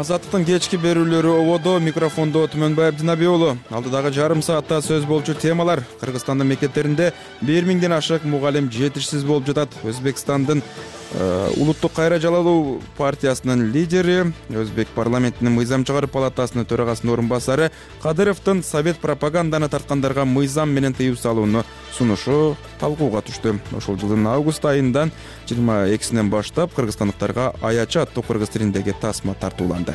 Азаттыктын кечки берүүлөрү ободо, микрофондо Түмөнбай Абдинаби уулу. Алдыдагы жарым саатта сөз болчу темалар. Кыргызстандын мектептеринде 1000ден ашык мугалим жетишсиз болуп жатат. Өзбекстандын Улуттук кайра жалалуу партиясынын лидери, Өзбек парламентинин мыйзам чыгаруу палатасынын төрагасынын орун басары Кадыровдун совет пропаганданы тарткандарга мыйзам менен тыюу салууну сунушу талкууга түштү. Ошол жылдын август айынан 22-синен баштап кыргызстандыктарга аяча аттуу кыргыз тилиндеги тасма тартууланды.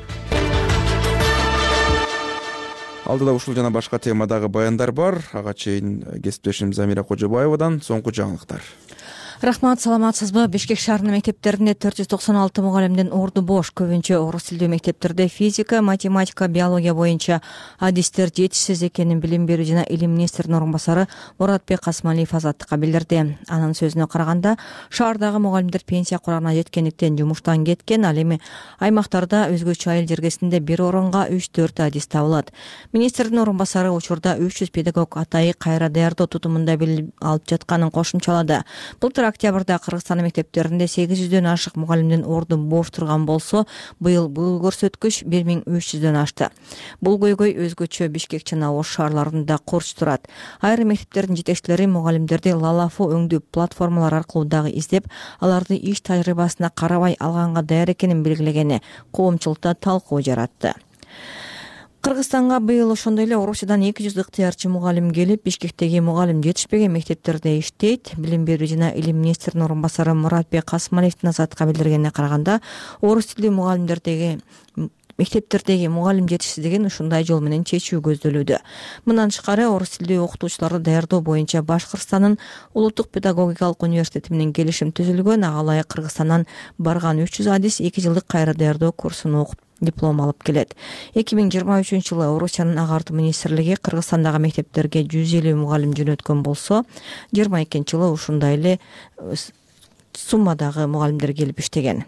Алдыда ушул жана башка темадагы баяндар бар. Ага чейин кесиптешим Замира Кожобаевадан соңку жаңылыктар. Рахмат, саламатсызбы? Бишкек шаарынын мектептеринде 496 мугалимдин орду бош. Көбүнчө орус тилдүү мектептерде физика, математика, биология боюнча адистер жетишсиз экенин билим берүү жана илим министринин орун басары Муратбек Касмалиев Азаттыкка билдирди. Анын сөзүнө караганда, шаардагы мугалимдер пенсия курагына жеткендиктен жумуштан кеткен, ал эми аймактарда өзгөчө айыл жергесинде бир орунга 3-4 адис табылат. Министрдин орун басары учурда 300 педагог атайы кайра даярдоо тутумунда билим алып жатканын кошумчалады. Былтыр октябрда Кыргызстандын мектептеринде 800дөн ашык мугалимдин орду бош турган болсо, быйыл бул көрсөткүч 1300дөн ашты. Бул көйгөй өзгөчө Бишкек жана Ош шаарларында корч турат. Айрым мектептердин жетекчилери мугалимдерди лалафу өңдүү платформалар аркылуу дагы издеп, аларды иш тажрыйбасына карабай алганга даяр экенин белгилегени коомчулукта талкуу жаратты. Кыргызстанга быйыл ошондой эле Орусиядан 200 ыктыярчы мугалим келип, Бишкектеги мугалим жетишпеген мектептерде иштейт. Билим берүү жана илим министринин орун басары Муратбек Касмалиевдин Азаттыкка билдиргенине караганда, орус тилдүү мугалимдердеги мектептердеги мугалим жетишсиздигин ушундай жол менен чечүү көздөлүүдө. Мындан тышкары, орус тилдүү окутуучуларды даярдоо боюнча Башкыртстандын Улуттук педагогикалык университети менен келишим түзүлгөн. Ага ылайык Кыргызстандан барган 300 адис 2 жылдык кайра даярдоо курсун окуп диплом алып келет. 2023-жылы Орусиянын агартуу министрлиги Кыргызстандагы мектептерге 150 мугалим жөнөткөн болсо, 22-жылы ушундай эле суммадагы мугалимдер келип иштеген.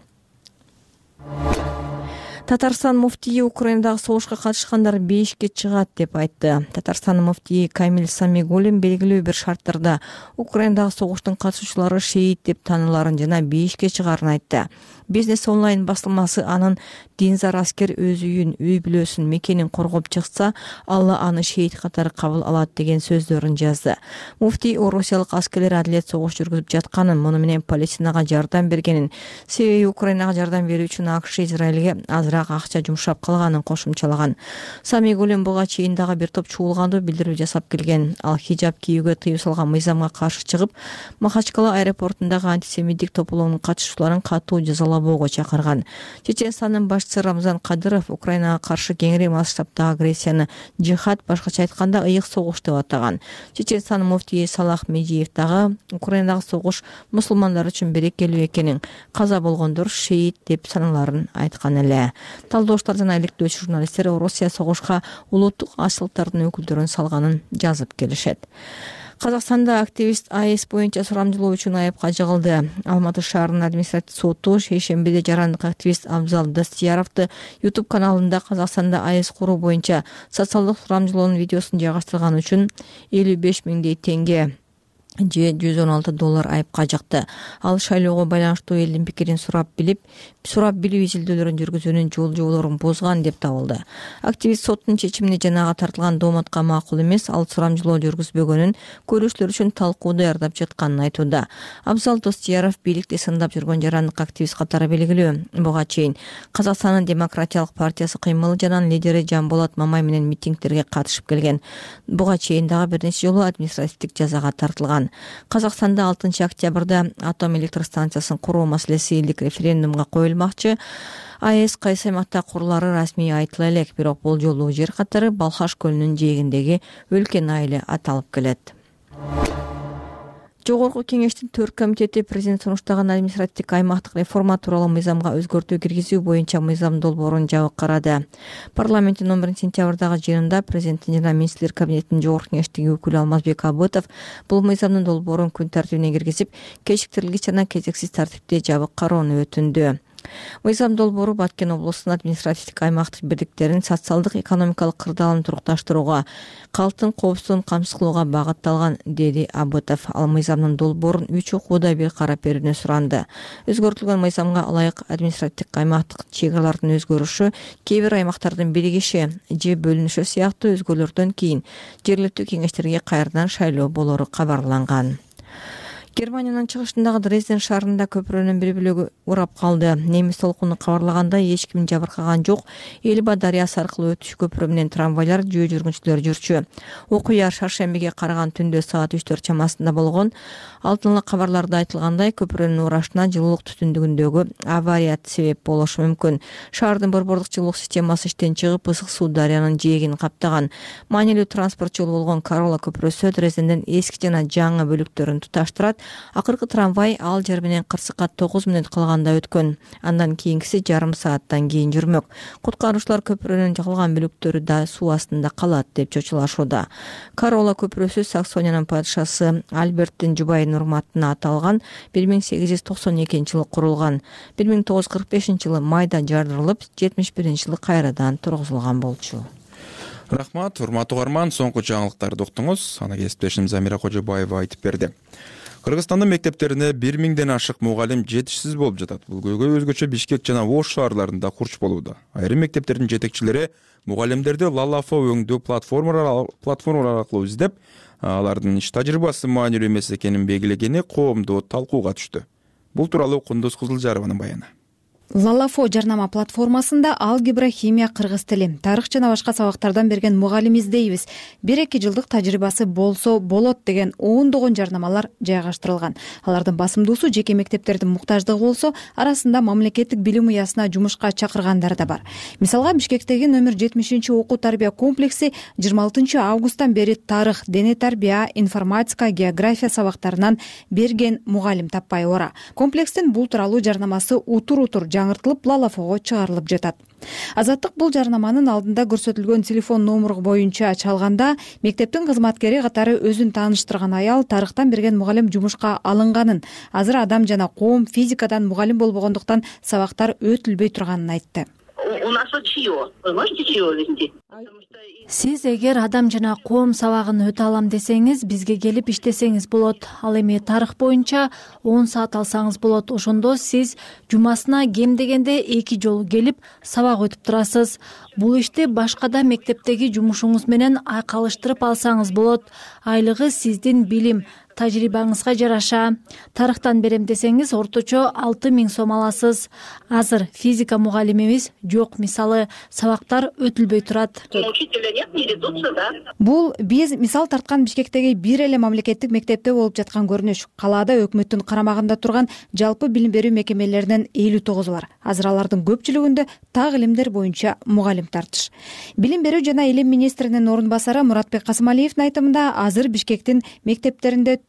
Татарстан муфтийи Украинадагы согушка катышкандар бейишке чыгат деп айтты. Татарстандын муфтийи Камил Самигулин белгилүү бир шарттарда Украинадагы согуштун катышуучулары шейит деп тааныларын жана бейишке чыгаарын айтты. Бизнес онлайн басылмасы анын динзар аскер өз үйүн, үй бүлөсүн, мекенин коргоп чыкса, Алла аны шейит катары кабыл алат деген сөздөрүн жазды. Муфтий орусиялык аскерлер адилет согуш жүргүзүп жатканын, муну менен Палестинага жардам бергенин, себеби Украинага жардам берүү үчүн АКШ Израилге азыраак акча жумшап калганын кошумчалаган. Самигулин буга чейин дагы бир топ чуулгандуу билдирүү жасап келген. Ал хижаб кийүүгө тыюу салган мыйзамга каршы чыгып, Махачкала аэропортундагы антисемиттик тополоонун катышуучуларын катуу жазалабоого чакырган. Чеченстандын башчысы Рамзан Кадыров Украинага каршы кеңири масштабтагы агрессияны жихад, башкача айтканда ыйык согуш деп атаган. Чеченстандын муфтийи Салах Меджиев дагы Украинадагы согуш мусулмандар үчүн берекелүү экенин, каза болгондор шейит деп саналарын айткан эле. Талдоочулар жана иликтөө журналисттер Орусия согушка улуттук ашылыктардын өкүлдөрүн салганын жазып келишет. Казакстанда активист АЭС боюнча сурамжылоо үчүн айыпка жыгылды. Алматы шаарынын административдик соту шейшембиде жарандык активист Абзал Достияровду YouTube каналында Казакстанда АЭС куруу боюнча социалдык сурамжылоонун видеосун жайгаштырган үчүн 55 миңдей теңге же $116 айыпка жыкты. Ал шайлоого байланыштуу элдин пикирин сурап билүү изилдөөлөрүн жүргүзүүнүн жолжоболорун бозган деп табылды. Активист соттун чечимине жанага тартылган дооматка макул эмес, ал сурамжылоо жүргүзбөгөнүн, көрүүчүлөр үчүн талкуу даярдап жатканын айтууда. Абзал Достияров бийликти сындап жүргөн жарандык активист катары белгилүү. Буга чейин Казакстандын Демократиялык партиясы кыймыл жанан лидери Жанболот Мамай менен митингтерге катышып келген. Буга чейин дагы бир нече жолу административдик жазага тартылган. Казакстанда 6 октябрда атом электр станциясын куруу маселеси элдик референдумга коюлмакчы. АЭС кайсы аймакта курулары расмий айтыла элек, бирок бул жолу жер катары Балхаш көлүнүн жээгиндеги Өлкен айылы аталып келет. Жогорку кеңештин 4 комитети президент сунуштаган административдик аймактык реформа тууралуу мыйзамга өзгөртүү киргизүү боюнча мыйзам долбоорун жабык карады. Парламенттин 11-сентябрдагы жыйынында президенттин жана министрлер кабинетинин жогорку кеңештиги өкүлү Алмазбек Абытов бул мыйзамдын долбоорун күн тартибине киргизип, кечиктирилгич жана кезексиз тартипте жабык кароону өтүндү. Мыйзам долбоору Баткен облусунун административдик аймактык бирликтерин социалдык экономикалык кырдаалын турукташтырууга, калктын коопсуздугун камсыз кылууга багытталган, деди Абытов. Ал мыйзамдын долбоорун 3 окууда бир карап берүүнү суранды. Өзгөртүлгөн мыйзамга ылайык административдик аймактык чек аралардын өзгөрүшү, кээ бир аймактардын биригиши же бөлүнүшү сыяктуу өзгөрүүлөрдөн кийин жергиликтүү кеңештерге кайрадан шайлоо болору кабарланган. Германиянын чыгышындагы Дрезден шаарында көпүрөнүн бир бөлүгү урап калды. Немис толкуну кабарлагандай эч ким жабыркаган жок. Элба дарыясы аркылуу өтүш көпүрө менен трамвайлар, жөө жүргүнчүлөр жүрчү. Окуя шаршембиге караган түндө саат 3-4 чамасында болгон. Алдын ала кабарларда айтылгандай, көпүрөнүн урашына жылуулук түтүндүгүндөгү авария себеп болушу мүмкүн. Шаардын борбордук жылуулук системасы иштен чыгып, ысык суу дарыянын жээгин каптаган. Маанилүү транспорт жолу болгон Карола көпүрөсү Дрезденден эски жана жаңы бөлүктөрүн туташтырат. Акыркы трамвай ал жер менен Кырсыкка 9 мүнөт калганда өткөн. Андан кийинкиси жарым сааттан кийин жүрмөк. Куткаруучулар көпүрөнүн калган бөлүктөрү да суу астында калат деп чочулашууда. Карола көпүрөсү Саксониянын падышасы Альберттин жубайынын урматына аталган. 1892-жылы курулган. 1945-жылы майда жардырылып, 71-жылы кайрадан тургузулган болчу. Рахмат, урматтуу угарман, соңку жаңылыктарды уктуңуз. Аны кесиптешим Замира Кожобаева айтып берди. Кыргызстандын мектептерине 1000ден ашык мугалим жетишсиз болуп жатат. Бул көйгөй өзгөчө Бишкек жана Ош шаарларында курч болууда. Айрым мектептердин жетекчилери мугалимдерди Лалафо өңдүү платформалар аркылуу издеп, алардын иш тажрыйбасы маанилүү эмес экенин белгилегени коомдуу талкууга түштү. Бул тууралуу Кундуз Кызылжарованын баяны. Лалафо жарнама платформасында алгебра, химия, кыргыз тили, тарых жана башка сабактардан берген мугалим издейбиз. 1-2 жылдык тажрыйбасы болсо болот деген ондогон жарнамалар жайгаштырылган. Алардын басымдуусу жеке мектептердин муктаждыгы болсо, арасында мамлекеттик билим уясына жумушка чакыргандар да бар. Мисалга, Бишкектеги номер 70-окуу тарбия комплекси 26 августтан бери тарых, дене тарбия, информатика, география сабактарынан берген мугалим таппай ора. Комплекстин бул тууралуу жарнамасы утур жаңыртылып Лалафого чыгарылып жатат. Азаттык бул жарнаманын алдында көрсөтүлгөн телефон номуру боюнча чалганда, мектептин кызматкери катары өзүн тааныштырган аял тарыхтан берген мугалим жумушка алынганын, азыр адам жана коом физикадан мугалим болбогондуктан сабактар өтүлбөй турганын айтты. У нас вот чье? Вы можете чье вести? Сиз эгер адам жана коом сабагын өтө алам десеңиз, бизге келип иштесеңиз болот. Ал эми тарых боюнча 10 саат алсаңыз болот. Ошондо сиз жумасына кем дегенде 2 жолу келип сабак өтүп турасыз. Бул ишти башкада мектептеги жумушуңуз менен айкалыштырып алсаңыз болот. Айлыгы сиздин билим, тажрыйбаңызга жараша. Тарыхтан берем десеңиз, орточо 6000 сом аласыз. Азыр физика мугалимибиз жок, мисалы, сабактар өтүлбөй турат. Учителя нет, не ведутся, да? Бул биз мисал тарткан Бишкектеги бир эле мамлекеттик мектепте болуп жаткан көрүнүш. Калаада өкмөттүн карамагында турган жалпы билим берүү мекемелеринен 59 бар. Азыр алардын көпчүлүгүндө так илимдер боюнча мугалим тартыш. Билим берүү жана илим министринин орун басары Муратбек Касымалиевдин айтымында, азыр Бишкектин мектептеринде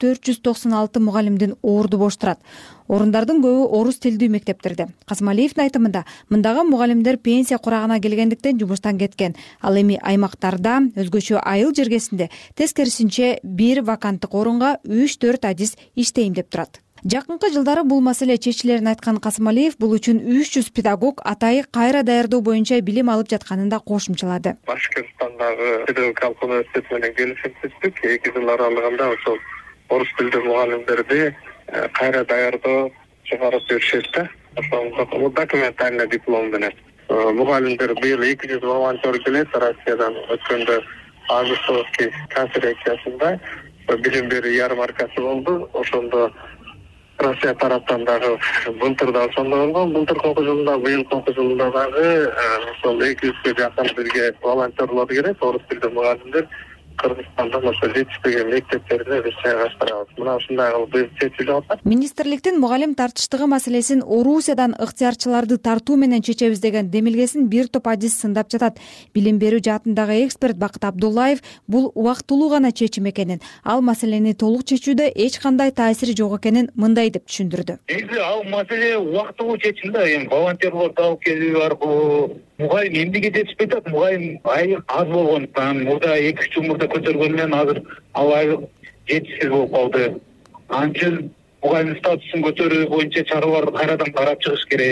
496 мугалимдин орду бош турат. Орундардын көбү орус тилдүү мектептерде. Касымалиевдин айтымында, мындагы мугалимдер пенсия курагына келгендиктен жумуштан кеткен. Ал эми аймактарда, өзгөчө айыл жергесинде тескерисинче бир ваканттык орунга 3-4 адис иштейм деп турат. Жакынкы жылдары бул маселе чечилерин айткан Касымалиев бул үчүн 300 педагог атайы кайра даярдоо боюнча билим алып жатканын да кошумчалады. Башкырстандагы педагогикалык университет менен келишим түздүк. 2 жыл аралыгында ошол орус тилдүү мугалимдерди кайра даярдоо чыгарып беришет да. Ошол документальный диплом менен. Мугалимдер быйыл 200 волонтер келет Россиядан. Өткөндө Августовский конференциясында билим берүү ярмаркасы болду. Ошондо Россия тараптан дагы былтырда ошондо болгон. Былтыркы жылында, быйылкы жылында дагы ошол 200 жакын бирге волонтерлор келет, орус тилдүү мугалимдер. Кыргызстандын ошо жетиштеген мектептерине биз жайгаштырабыз. Мына ушундай кылып быйыл чечилип атат. Министрликтин мугалим тартыштыгы маселесин Орусиядан ыктыярчыларды тартуу менен чечебиз деген демилгесин бир топ адис сындап жатат. Билим берүү жаатындагы эксперт Бакыт Абдуллаев бул убактылуу гана чечим экенин, ал маселени толук чечүүдө эч кандай таасири жок экенин мындай деп түшүндүрдү. Ал маселе убактылуу чечим да, эми волонтерлорду алып келүү аркылуу мугалим эмнеге жетишпей атат? Мугалим айлык аз болгондуктан, мурда 2-3 жыл мурда көтөргөндөн азыр ал айлык жетишсиз болуп калды. Анча мугалим статусун көтөрүү боюнча чараларды кайрадан карап чыгыш керек.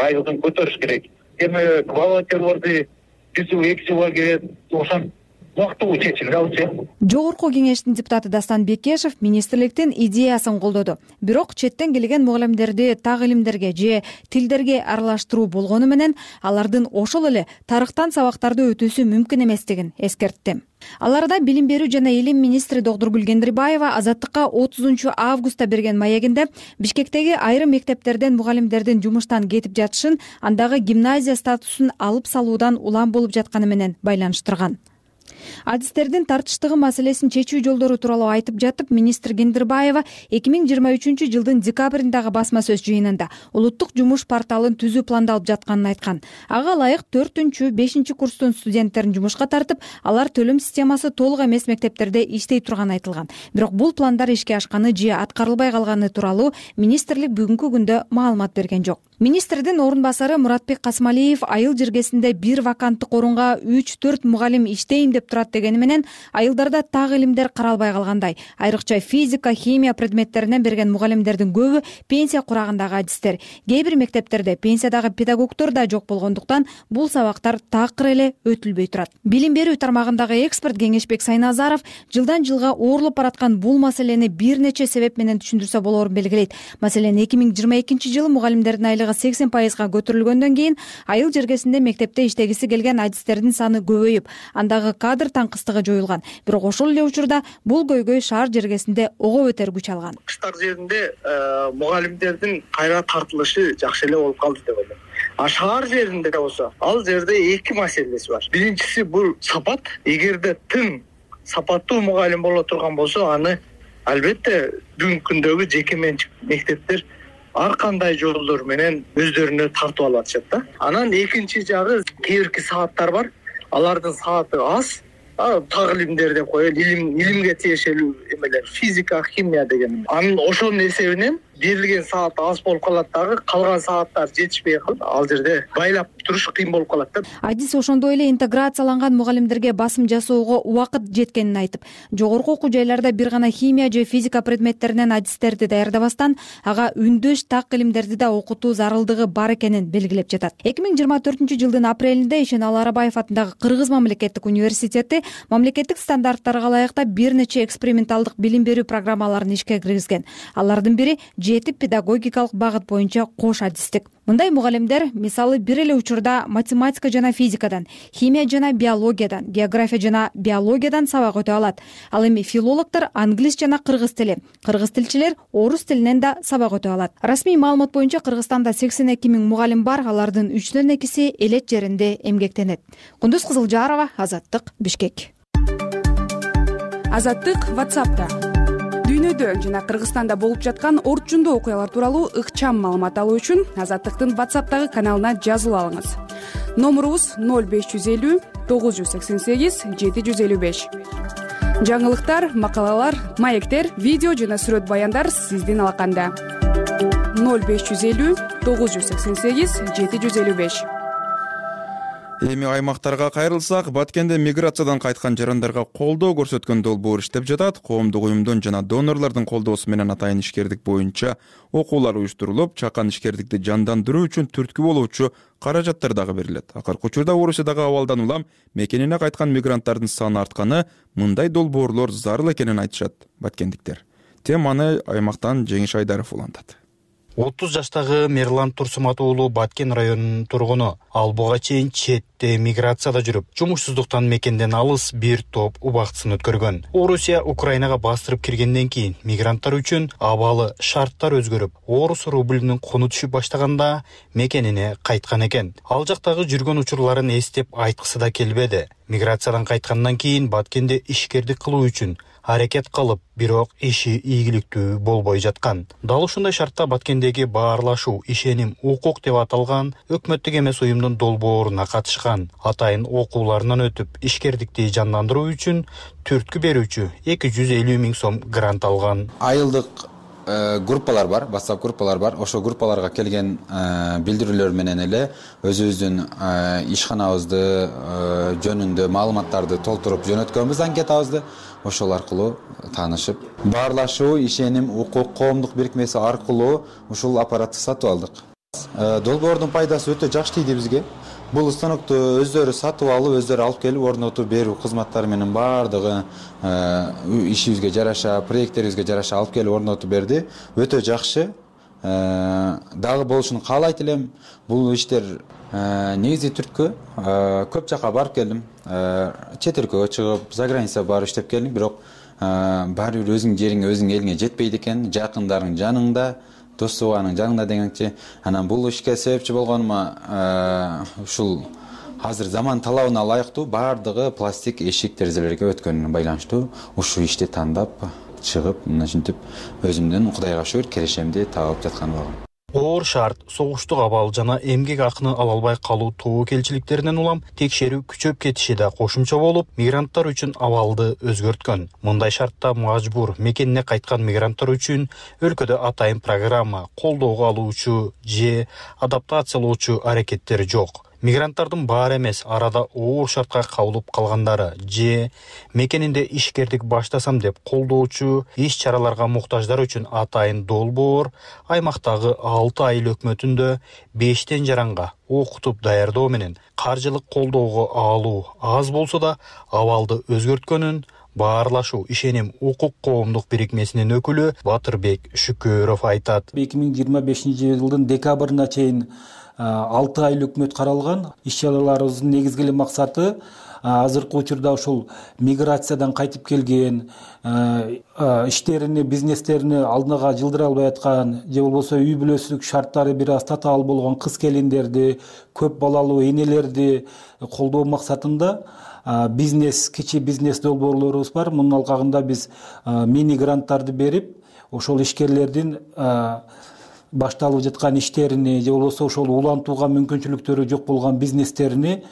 айылын көтөрүш керек. Демек волонтерлорду бир жыл 2 жылга келет, ошон убактылуу чечилип алчу. Жогорку кеңештин депутаты Дастан Бекешев министрликтин идеясын колдоду. Бирок четтен келген мугалимдерди так илимдерге же тилдерге аралаштыруу болгону менен алардын ошол эле тарыхтан сабактарды өтүүсү мүмкүн эместигин эскертти. Аларда билим берүү жана илим министри Доктургүл Кендирбаева Азаттыкка 30 августта берген маегинде Бишкектеги айрым мектептерден мугалимдердин жумуштан кетип жатышын, андагы гимназия статусун алып салуудан улам болуп жатканы менен байланыштырган. Адистердин тартыштыгы маселесин чечүү жолдору тууралуу айтып жатып, министр Кендирбаева 2023 жылдын декабрындагы басма сөз жыйынында улуттук жумуш порталын түзүү пландалып жатканын айткан. Ага ылайык 4-5 курстун студенттерин жумушка тартып, алар төлөм системасы толук эмес мектептерде иштей турганы айтылган. Бирок бул пландар ишке ашканы же аткарылбай калганы тууралуу министрлик бүгүнкү күндө маалымат берген жок. Министрдин орун басары Муратбек Касмалиев айыл жергесинде бир ваканттык орунга 3-4 мугалим иштейм деп турат дегени менен айылдарда так илимдер каралбай калгандай. Айрыкча физика, химия предметтеринен берген мугалимдердин көбү пенсия курагындагы адистер. Кээ бир мектептерде пенсиядагы педагогдор да жок болгондуктан бул сабактар такыр эле өтүлбөй турат. Билим берүү тармагындагы эксперт Кеңешбек Сайназаров жылдан жылга оорлоп бараткан бул маселени бир нече себеп менен түшүндүрсө болорун белгилейт. Маселен 2022 жылы мугалимдердин айлыгы 80%га көтөрүлгөндөн кийин айыл жергесинде мектепте иштегиси келген адистердин саны көбөйүп, андагы кадр таңкыстыгы жоюлган. Бирок ошол эле учурда бул көйгөй шаар жергесинде ого бетер күч алган. Кыштар жеринде мугалимдердин кайра тартылышы жакшы эле болуп калды деп ойлойм. А шаар жеринде болсо, ал жерде эки маселеси бар. Биринчиси бул сапат. Эгерде тың сапаттуу мугалим боло турган болсо, аны албетте бүгүнкү күндөгү жеке менчик мектептер ар кандай жолдор менен өздөрүнө тартып алып атышат да. Анан экинчи жагы кээ бирки сааттар бар. Алардын сааты аз. Так илимдер деп коелу, илимге тиешелүү эмелер, физика, химия деген. Анын ошонун эсебинен берилген саат аз болуп калат дагы, калган сааттар жетишпей калып, ал жерде байлап туруш кыйын болуп калат да. Адис ошондой эле интеграцияланган мугалимдерге басым жасоого убакыт жеткенин айтып, жогорку окуу жайларда бир гана химия же физика предметтеринен адистерди даярдабастан, ага үндөш так илимдерди да окутуу зарылдыгы бар экенин белгилеп жатат. 2024 жылдын апрелинде Ишеналы Арабаев атындагы Кыргыз мамлекеттик университети мамлекеттик стандарттарга ылайыктап бир нече эксперименталдык билим берүү программаларын ишке киргизген. Алардын бири 7 педагогикалык багыт боюнча кош адистик. Мындай мугалимдер мисалы бир эле учурда математика жана физикадан, химия жана биологиядан, география жана биологиядан сабак өтө алат. Ал эми филологдор англис жана кыргыз тили, кыргыз тилчилер орус тилинен да сабак өтө алат. Расмий маалымат боюнча Кыргызстанда 82 000 мугалим бар, алардын 3-төн 2-си элет жеринде эмгектенет. Кундуз Кызылжарова, Азаттык, Бишкек. Азаттык WhatsApp'та. Дүйнөдө жана Кыргызстанда болуп жаткан орчундуу окуялар тууралуу ыкчам маалымат алуу үчүн Азаттыктын WhatsApp'тагы каналына жазылып алыңыз. Номурубуз 0550 988 755. Жаңылыктар, макалалар, маектер, видео жана сүрөт баяндар сиздин алаканда. 0550 988 755. Эми аймактарга кайрылсак, Баткенде миграциядан кайткан жарандарга колдоо көрсөткөн долбоор иштеп жатат. Коомдук уюмдун жана донорлордун колдоосу менен атайын ишкердик боюнча окуулар уюштурулуп, чакан ишкердикти жандандыруу үчүн түрткү болуучу каражаттар дагы берилет. Акыркы учурда Орусиядагы абалдан улам мекенине кайткан мигранттардын саны артканы, мындай долбоорлор зарыл экенин айтышат баткендиктер. Теманы аймактан Жеңиш Айдаров улантат. 30 жаштагы Мерлан Турсумат уулу Баткен районунун тургуну. Ал буга чейин четте миграцияда жүрүп, жумушсуздуктан мекенден алыс бир топ убактысын өткөргөн. Орусия Украинага бастырып киргенден кийин мигранттар үчүн абалы шарттар өзгөрүп, орус рубльүнүн куну түшүп баштаганда мекенине кайткан экен. Ал жактагы жүргөн учурларын эстеп айткысы да келбеди. Миграциядан кайткандан кийин Баткенде ишкердик кылуу үчүн аракет кылып, бирок иши ийгиликтүү болбой жаткан. Дал ушундай шартта Баткендеги баарлашуу ишеним укук деп аталган өкмөттүк эмес уюмдун долбооруна катышкан. Атайын окууларынан өтүп, ишкердикти жандандыруу үчүн түрткү берүүчү 250 000 сом грант алган. Айылдык группалар бар, WhatsApp группалар бар. Ошо группаларга келген билдирүүлөр менен эле өзүбүздүн ишканабызды жөнүндө маалыматтарды толтуруп жөнөткөнбүз, анкетабызды. Ошол аркылуу таанышып, баарлашуу ишеним укук коомдук бирикмеси аркылуу ушул аппаратты сатып алдык. Долбоордун пайдасы өтө жакшы тийди бизге. Бул станокту өздөрү сатып алып, өздөрү алып келип, орнотуп берүү кызматтары менен баардыгы ишибизге жараша, проекттерибизге жараша алып келип орнотуп берди. Өтө жакшы. Дагы болушун каалайт элем. Бул иштер негизи Түрккө көп жака барып келдим. Чет өлкөгө чыгып, за граница барып иштеп келдим, бирок баары бир өзүң жериңе, өзүң элиңе жетпейт экен. Жакындарың жаныңда, дос тууганың жаныңда дегенчи. Анан бул ишке себепчи болгонума ушул азыр заман талабына ылайыктуу баардыгы пластик эшик терезелерге өткөнүнө байланыштуу ушул ишти тандап чыгып, мынтип өзүмдүн Кудайга шүгүр кирешемди табып жаткан болгом. Оор шарт, согуштук абал жана эмгек акыны ала албай калуу тобокелчиликтеринен улам текшерүү күчөп кетиши да кошумча болуп, мигранттар үчүн абалды өзгөрткөн. Мындай шартта мажбур мекенине кайткан мигранттар үчүн өлкөдө атайын программа, колдоого алуучу же адаптациялоочу аракеттер жок. Мигранттардын баары эмес, арада оор шартка кабылып калгандары же мекенинде ишкердик баштасам деп колдоочу иш чараларга муктаждар үчүн атайын долбоор аймактагы 6 айыл өкмөтүндө 5тен жаранга окутуп даярдоо менен каржылык колдоого алуу аз болсо да абалды өзгөрткөнүн Баарлашуу ишеним укук коомдук бирикмесинин өкүлү Батырбек Шүкөров айтат. 2025-жылдын декабрына чейин 6 айыл өкмөт каралган. Иш чараларыбыздын негизги максаты азыркы учурда ушул миграциядан кайтып келген, иштерини, бизнестерини алдыга жылдыра албай аткан, же болбосо үй бүлөсүлүк шарттары бир аз татаал болгон кыз-келиндерди, көп балалуу энелерди колдоо максатында бизнес, кичи бизнес долбоорлорубуз бар. Мунун алкагында биз мини гранттарды берип, ошол ишкерлердин башталып жаткан иштерини же болбосо ошол улантууга мүмкүнчүлүктөрү жок болгон бизнестерини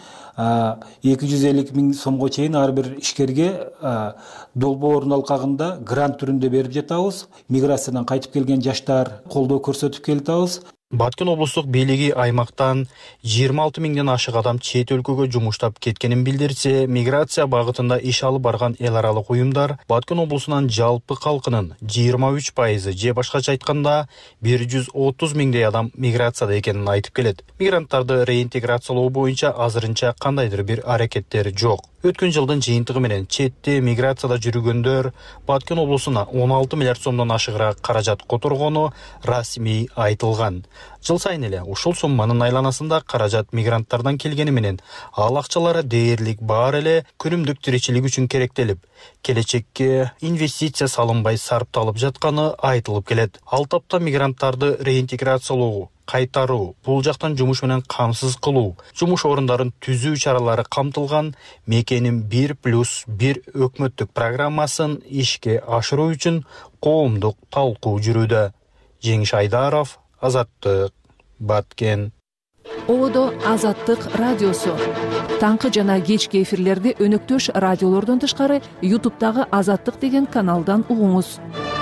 250 000 сомго чейин ар бир ишкерге долбоордун алкагында грант түрүндө берип жатабыз. Миграциядан кайтып келген жаштар колдоо көрсөтүп келатабыз. Баткен облустук бийлиги аймактан 26 000ден ашык адам чет өлкөгө жумуштап кеткенин билдирсе, миграция багытында иш алып барган эл аралык уюмдар Баткен облусунан жалпы калкынын 23% же башкача айтканда 130 000дей адам миграцияда экенин айтып келет. Мигранттарды реинтеграциялоо боюнча азырынча кандайдыр бир аракеттер жок. Өткөн жылдын жыйынтыгы менен четте миграцияда жүргөндөр Баткен облусуна 16 миллиард сомдон ашыгыраак каражат которгону расмий айтылган. Жыл сайын эле ушул сумманын айланасында каражат мигранттардан келгени менен ал акчалары дээрлик бар эле күнүмдүк тиричилик үчүн керектелип, келечекке инвестиция салынбай сарпталып жатканы айтылып келет. Ал тапта мигранттарды реинтеграциялоо, кайтаруу, бул жактан жумуш менен камсыз кылуу, жумуш орундарын түзүү чаралары камтылган Мекеним 1+1 өкмөттүк программасын ишке ашыруу үчүн коомдук талкуу жүрүүдө. Жеңиш Айдаров, Азаттык, Баткен. Ободо Азаттык радиосу. Таңкы жана кечки эфирлерди өнөктөш радиолордон тышкары YouTube'дагы Азаттык деген каналдан угуңуз.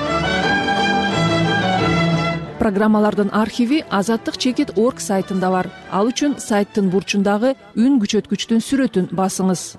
Программалардын архиви azattik.org сайтында бар. Ал үчүн сайттын бурчундагы үн күчөткүчтүн сүрөтүн басыңыз.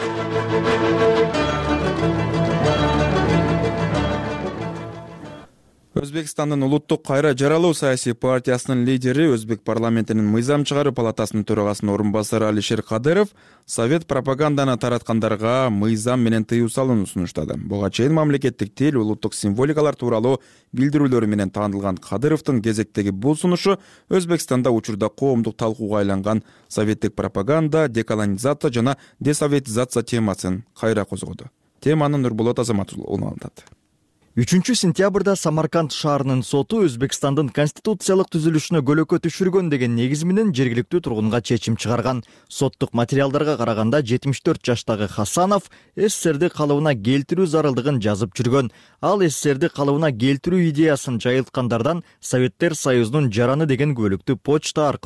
Өзбекстандын улуттук кайра жаралуу саясий партиясынын лидери, Өзбек парламентинин мыйзам чыгаруу палатасынын төрагасынын орун басары Алишер Кадыров совет пропаганданы тараткандарга мыйзам менен тыюу салууну сунуштады. Буга чейин мамлекеттик тил, улуттук символикалар тууралуу билдирүүлөрү менен таанылган Кадыровдун кезектеги бул сунушу Өзбекстанда учурда коомдук талкууга айланган советтик пропаганда, деколонизация жана десоветизация темасын кайра козгоду. Теманы Нурболот Азаматуллу улантат. 3-сентябрда Самарканд шаарынын соту Өзбекстандын конституциялык түзүлүшүнө көлөкө түшүргөн деген негиз менен жергиликтүү тургунга чечим чыгарган. Соттук материалдарга караганда 74 жаштагы Хасанов СССРди калыбына келтирүү зарылдыгын жазып жүргөн. Ал СССРди калыбына келтирүү идеясын жайылткандардан Советтер Союзунун жараны деген күбөлүктү почта аркылуу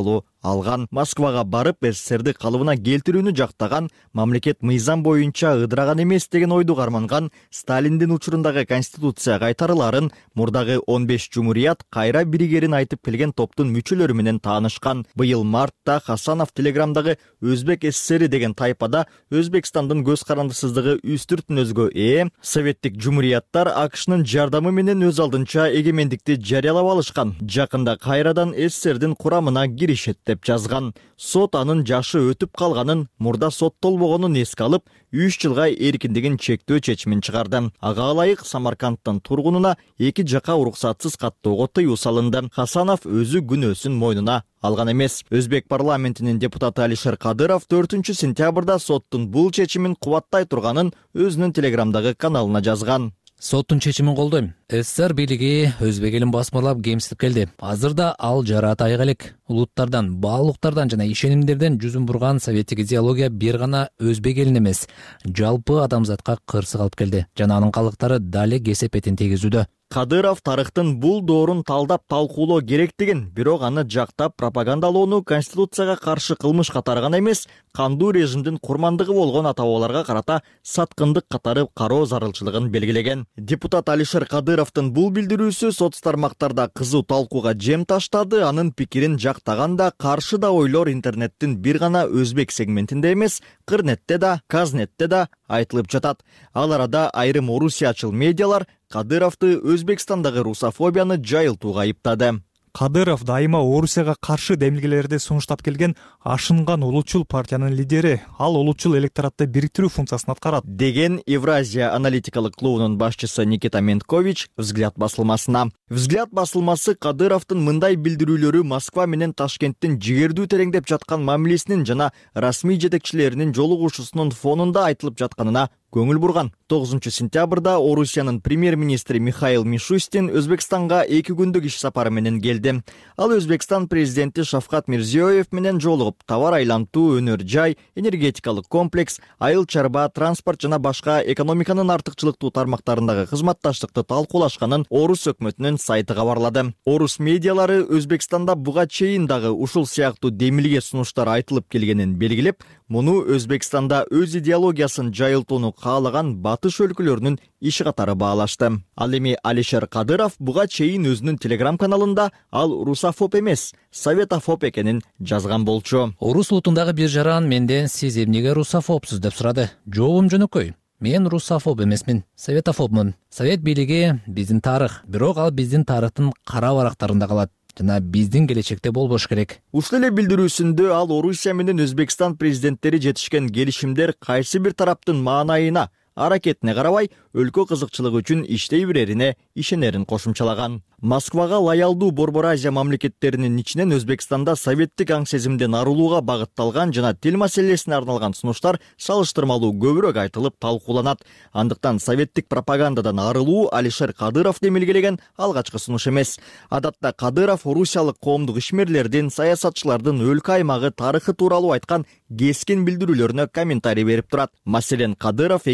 алган. Москвага барып СССРди калыбына келтирүүнү жактаган, мамлекет мыйзам боюнча ыдыраган эмес деген ойду карманган Сталиндин учурундагы конституция кайтарыларын, мурдагы 15 жумурият кайра биригерин айтып келген топтун мүчөлөрү менен таанышкан. Быйыл мартта Хасанов Телеграмдагы Өзбек СССР деген тайпада Өзбекстандын көз карандысыздыгы үстүртүнөзгө ээ советтик жумурияттар АКШнын жардамы менен өз алдынча эгемендикти жарыялап алышкан. Жакында кайрадан СССРдин курамына киришет деп жазган. Сот анын жашы өтүп калганын, мурда соттолбогонун эске алып, 3 жылга эркиндигин чектөө чечимин чыгарды. Ага ылайык Самаркандтын тургунуна 2 жака уруксатсыз каттоого тыюу салынды. Хасанов өзү күнөөсүн мойнуна алган эмес. Өзбек парламентинин депутаты Алишер Кадыров 4-сентябрда соттун бул чечимин кубаттай турганын өзүнүн Телеграмдагы каналына жазган. Соттун чечимин колдойм. СССР бийлиги өзбек элин басмырлап кемсип келди. Азырда ал жара тайга элек. Улуттардан, баалуулуктардан жана ишенимдерден жүзүн бурган советтик идеология бир гана өзбек элин эмес, жалпы адамзатка кырсык алып келди. Жана анын калдыктары дале кесепетин тийгизүүдө. Кадыров тарыхтын бул доорун талдап талкуулоо керектигин, бирок аны жактап пропагандалоону конституцияга каршы кылмыш катары гана эмес, кандуу режимдин курмандыгы болгон ата-бабаларга карата саткындык катары кароо зарылчылыгын белгилеген. Депутат Алишер Кадыровдун бул билдирүүсү соц тармактарда кызуу талкууга жем таштады. Анын пикирин жактаган да, каршы да ойлор интернеттин бир гана өзбек сегментинде эмес, Кырнетте да, Казнетте да айтылып жатат. Ал арада айрым орусиячыл медиалар Кадыровду Өзбекстандагы русофобияны жайылтууга айыптады. Кадыров дайыма Орусияга каршы демилгелерди сунуштап келген ашынган улутчул партиянын лидери. Ал улутчул электоратты бириктирүү функциясын аткарат, деген Евразия аналитикалык клубунун башчысы Никита Менткович Взгляд басылмасына. Взгляд басылмасы Кадыровдун мындай билдирүүлөрү Москва менен Ташкенттин жигердүү тереңдеп жаткан мамилесинин жана расмий жетекчилеринин жолугушуусунун фонунда айтылып жатканына көңүл бурган. 9-сентябрда Орусиянын премьер-министри Михаил Мишустин Өзбекстанга 2 күндүк иш сапары менен келди. Ал Өзбекстан президенти Шавкат Мирзиёев менен жолугуп, товар айлантуу, өнөр жай, энергетикалык комплекс, айыл чарба, транспорт жана башка экономиканын артыкчылыктуу тармактарындагы кызматташтыкты талкуулашканын Орус өкмөтүнүн сайты кабарлады. Орус медиалары Өзбекстанда буга чейин дагы ушул сыяктуу демилге сунуштар айтылып келгенин белгилеп, муну Өзбекстанда өз идеологиясын жайылтууну каалаган батыш өлкөлөрүнүн иши катары баалашты. Ал эми Алишер Кадыров буга чейин өзүнүн Телеграм каналында ал русофоб эмес, советофоб экенин жазган болчу. Орус улутундагы бир жаран менден сиз эмнеге русофобсуз деп сурады. Жообум жөнөкөй. Мен русофоб эмесмин, советофобмун. Совет бийлиги биздин тарых, бирок ал биздин тарыхтын кара барактарында калат. Жана биздин келечекте болбош керек. Ушул эле билдирүүсүндө ал Орусия менен Өзбекстан президенттери жетишкен келишимдер кайсы бир тараптын маанайына, аракетине карабай, өлкө кызыкчылыгы үчүн иштей берерине ишенерин кошумчалаган. Москвага лоялдуу Борбор Азия мамлекеттеринин ичинен Өзбекстанда советтик аң сезимден арылууга багытталган жана тил маселесине арналган сунуштар салыштырмалуу көбүрөөк айтылып талкууланат. Андыктан советтик пропагандадан арылуу Алишер Кадыров демилгелеген алгачкы сунуш эмес. Адатта Кадыров орусиялык коомдук ишмерлердин, саясатчылардын өлкө аймагы тарыхы тууралуу айткан кескин билдирүүлөрүнө комментарий берип турат. Маселен, Кадыров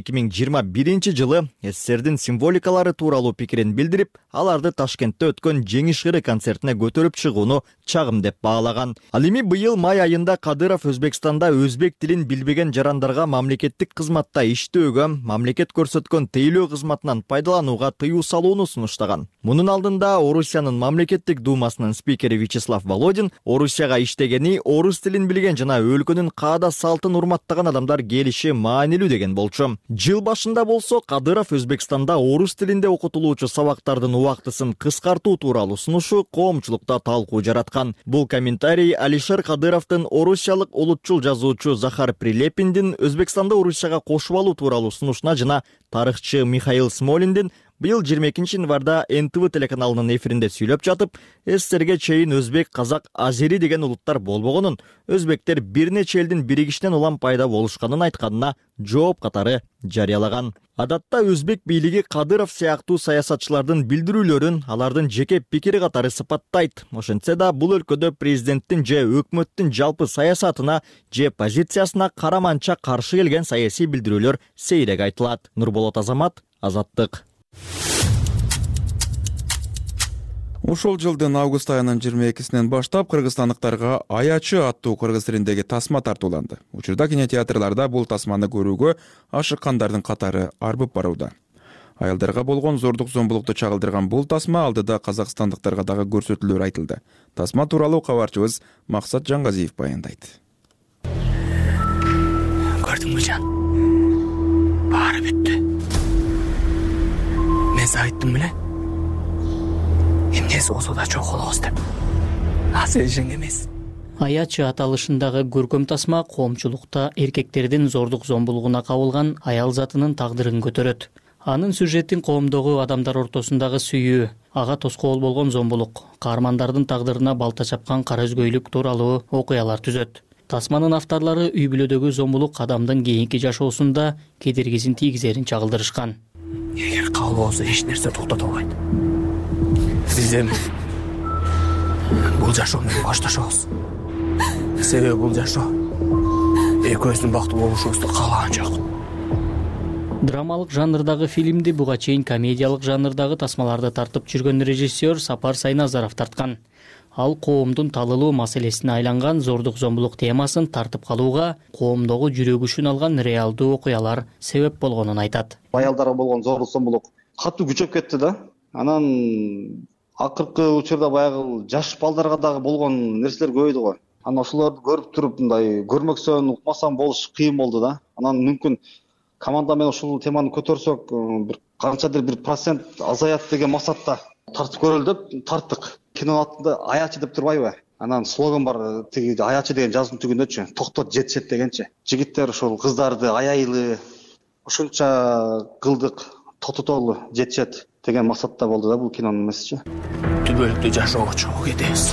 2021 жылы СССРдин символикалары тууралуу пикирин билдирип, аларды Ташкентте өткөн Жеңиш ыры концертине көтөрүп чыгууну чагым деп баалаган. Ал эми быйыл май айында Кадыров Өзбекстанда өзбек тилин билбеген жарандарга мамлекеттик кызматта иштөөгө, мамлекет көрсөткөн тейлөө кызматынан пайдаланууга тыюу салууну сунуштаган. Мунун алдында Орусиянын мамлекеттик думасынын спикери Вячеслав Володин Орусияга иштегени, орус тилин билген жана өлкөнүн каада салтын урматтаган адамдар келиши маанилүү деген болчу. Жыл башында болсо Кадыров Өзбекстанда орус тилинде окутулуучу сабактардын убактысын кыскартуу тууралуу сунушу коомчулукта талкуу жараткан. Бул комментарий Алишер Кадыровдун орусиялык улутчул жазуучу Захар Прилепиндин Өзбекстанда Орусияга кошуп алуу тууралуу сунушуна жана тарыхчы Михаил Смолиндин быйыл 22 январда НТВ телеканалынын эфиринде сүйлөп жатып, СССРге чейин өзбек, казак, азери деген улуттар болбогонун, өзбектер бир нече элдин биригишинен улам пайда болушканын айтканына жооп катары жарыялаган. Адатта өзбек бийлиги Кадыров сыяктуу саясатчылардын билдирүүлөрүн алардын жеке пикири катары сыпаттайт. Ошентсе да бул өлкөдө президенттин же өкмөттүн жалпы саясатына же позициясына караманча каршы келген саясий билдирүүлөр сейрек айтылат. Нурболот Азамат, Азаттык. Ушул жылдын август айынын 22-синен баштап кыргызстандыктарга Аячы аттуу кыргыз тилиндеги тасма тартууланды. Учурда кинотеатрларда бул тасманы көрүүгө ашыккандардын катары арбып барууда. Аялдарга болгон зордук зомбулукту чагылдырган бул тасма алдыда казакстандыктарга дагы көрсөтүлөөр айтылды. Тасма тууралуу кабарчыбыз Максат Жаңгазиев баяндайт. Көрдүңбү жан? Баары бүттү. Мен айттым беле. Эмнеси болсо да чок болобуз деп. Азыр эжең эмес. Аячы аталышындагы көркөм тасма коомчулукта эркектердин зордук зомбулугуна кабылган аял затынын тагдырын көтөрөт. Анын сюжетин коомдогу адамдар ортосундагы сүйүү, ага тоскоол болгон зомбулук, каармандардын тагдырына балта чапкан кара өзгөйлүк тууралуу окуялар түзөт. Тасманын авторлору үй бүлөдөгү зомбулук адамдын кийинки жашоосунда кедергисин тийгизерин чагылдырышкан. Эгер кабыл болсо эч нерсе токтото албайт. Биз эми бул жашоо менен башташабыз. Себеби бул жашоо экөөбүздүн бактылуу болушубузду каалаган жок. Драмалык жанрдагы фильмди буга чейин комедиялык жанрдагы тасмаларды тартып жүргөн режиссер Сапар Сайназаров тарткан. Ал коомдун талылуу маселесине айланган зордук зомбулук темасын тартып калууга коомдогу жүрөгүшүн алган реалдуу окуялар себеп болгонун айтат. Аялдарга болгон зордук зомбулук катуу күчөп кетти да. Анан акыркы учурда баягы жаш балдарга дагы болгон нерселер көбөйдү го. Анан ошолорду көрүп туруп мындай көрмөксөн, укмасам болуш кыйын болду да. Анан мүмкүн команда менен ушул теманы көтөрсөк, бир канчадыр бир процент азаят деген максатта тартып көрөлү деп тарттык. Кинонун атында Аячы деп турбайбы? Анан слоган бар, тиги Аячы деген жазуунун түгүндөчү, токтот жетишет дегенчи. Жигиттер ошол кыздарды аяйлы ушунча кылдык, токтотолу жетишет деген максатта болду да бул кинонун месежи. Түбөлүктүү жашоого чогуу кетебиз.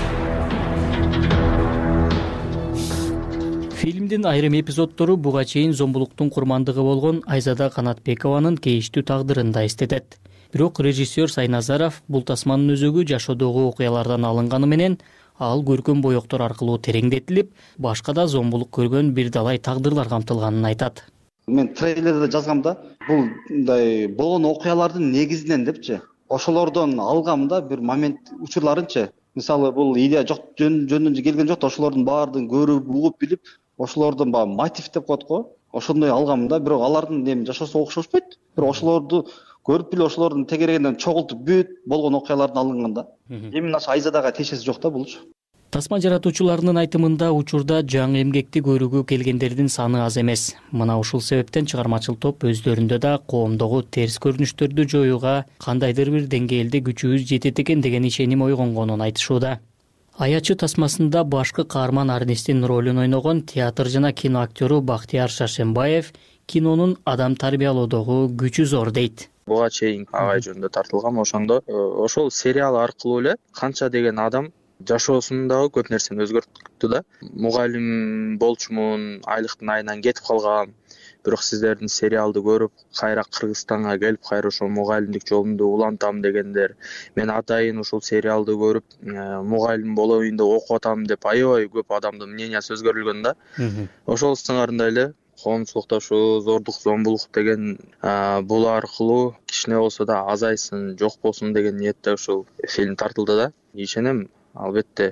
Фильмдин айрым эпизоддору буга чейин зомбулуктун курмандыгы болгон Айзада Канатбекованын кейиштүү тагдырын да эстетет. Бирок режиссер Сайназаров бул тасманын өзөгү жашоодогу окуялардан алынганы менен ал көркөм боектор аркылуу тереңдетилип, башка да зомбулук көргөн бир далай тагдырлар камтылганын айтат. Мен трейлерде жазгамда бул мындай болгон окуялардын негизинен депчи, ошолордон алгамда бир момент учурларынчы. Мисалы бул идея жок жөнүндө келген жок, ошолордун баардыгын көрүп, угуп билип, ошолордун баягы мотив деп коет го. Ошондой алгамда, бирок алардын эми жашоосу окшошпойт. Бирок ошолорду көрүп билип, ошолордун тегерегинен чогултуп бүт болгон окуялардан алынганда. Эми наша Айзадага тиешеси жок да булчу. Тасма жаратуучуларынын айтымында учурда жаңы эмгекти көрүүгө келгендердин саны аз эмес. Мына ушул себептен чыгармачыл топ өздөрүндө да коомдогу терс көрүнүштөрдү жоюуга кандайдыр бир деңгээлде күчүбүз жетет экен деген ишеним ойгонгонун айтышууда. Аячы тасмасында башкы каарман Арнестин ролун ойногон театр жана кино актёру Бактияр Шашенбаев кинонун адам тарбиялоодогу күчү зор дейт. Буга чейин агай жөнүндө тартылган, ошондо ошол сериал аркылуу эле канча деген адам жашоосундагы көп нерсени өзгөрттү да. Мугалим болчумун, айлыктын айынан кетип калган. Бирок сиздердин сериалды көрүп, кайра Кыргызстанга келип, кайра ошол мугалимдик жолумду улантам дегендер. Мен атайын ушул сериалды көрүп, мугалим болоюн деп окуп атам деп аябай көп адамдын мнениясы өзгөрүлгөн да. Ошол сыңарында эле коомчулукта ушу зордук зомбулук деген бул аркылуу кичине болсо да азайсын, жок болсун деген ниетте ушул фильм тартылды да. Ишенем, албетте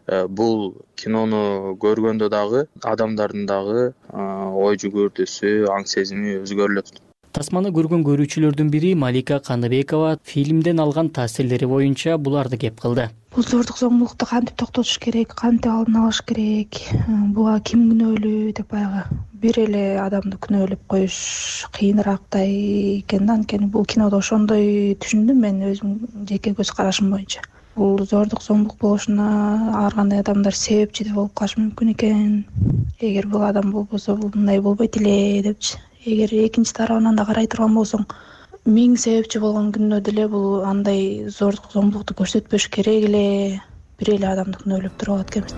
бул кинону көргөндө дагы адамдардын дагы ой жүгүртүүсү, аң сезими өзгөрүлөт. Тасманы көргөн көрүүчүлөрдүн бири Малика Каныбекова фильмден алган таасирлери боюнча буларды кеп кылды. Бул зордук зомбулукту кантип токтотуш керек, кантип алдын алыш керек, буга ким күнөөлүү деп баягы бир эле адамды күнөөлөп коюш кыйынырактай экен да. Анткени бул кинодо ошондой түшүндүм мен өзүмдүн жеке көз карашым боюнча. Бул зордук зомбулук болушуна ар кандай адамдар себепчи да болуп калышы мүмкүн экен. Эгер бул адам болбосо бул мындай болбойт эле депчи. Эгер экинчи тарабынан да карай турган болсоң, миң себепчи болгон күндө деле бул андай зордук зомбулукту көрсөтпөш керек эле, бир эле адамды күнөөлөп туруп алат экенбиз.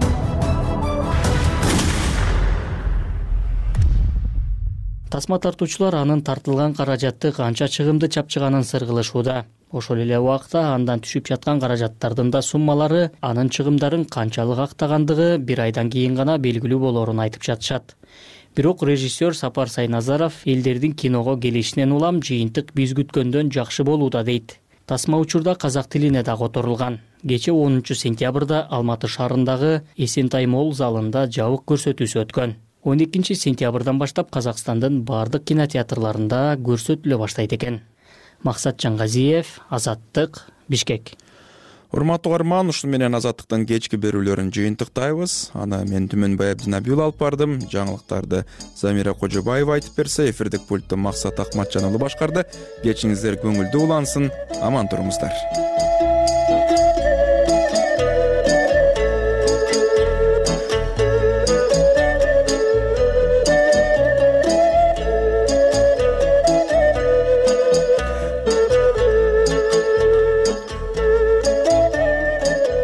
Тасма тартуучулар анын тартылган каражатты канча чыгымды чапчыганын сыргылышууда. Ошол эле убакта андан түшүп жаткан каражаттардын да суммалары анын чыгымдарын канчалык актагандыгы бир айдан кийин гана белгилүү болоорун айтып жатышат. Бирок режиссер Сапар Сайназаров элдердин киного келишинен улам жыйынтык биз күткөндөн жакшы болууда дейт. Тасма учурда казак тилине да которулган. Кечээ 10 сентябрда Алматы шаарындагы Эсентай молл залында жабык көрсөтүүсү өткөн. 12 сентябрдан баштап Казакстандын бардык кинотеатрларында көрсөтүлө баштайт экен. Максат Жаңгазиев, Азаттык, Бишкек. Урматтуу угарман, ушуну менен Азаттыктын кечки берүүлөрүн жыйынтыктайбыз. Аны мен Түмөнбай Абдинабиул алып бардым. Жаңылыктарды Замира Кожобаева айтып берсе, эфирдик пультту Максат Акматжан уулу башкарды. Кечиңиздер көңүлдүү улансын, аман туруңуздар.